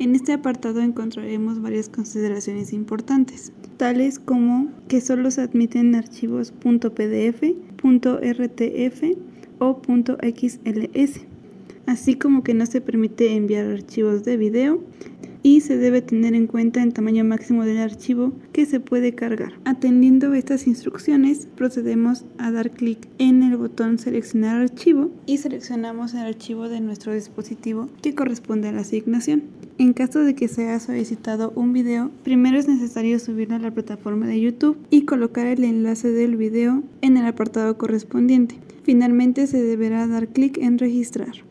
En este apartado encontraremos varias consideraciones importantes, tales como que solo se admiten archivos .pdf, .rtf o .xls, así como que no se permite enviar archivos de video y se debe tener en cuenta el tamaño máximo del archivo que se puede cargar. Atendiendo estas instrucciones, procedemos a dar clic en el botón seleccionar archivo y seleccionamos el archivo de nuestro dispositivo que corresponde a la asignación. En caso de que se haya solicitado un video, primero es necesario subirlo a la plataforma de YouTube y colocar el enlace del video en el apartado correspondiente. Finalmente se deberá dar clic en registrar.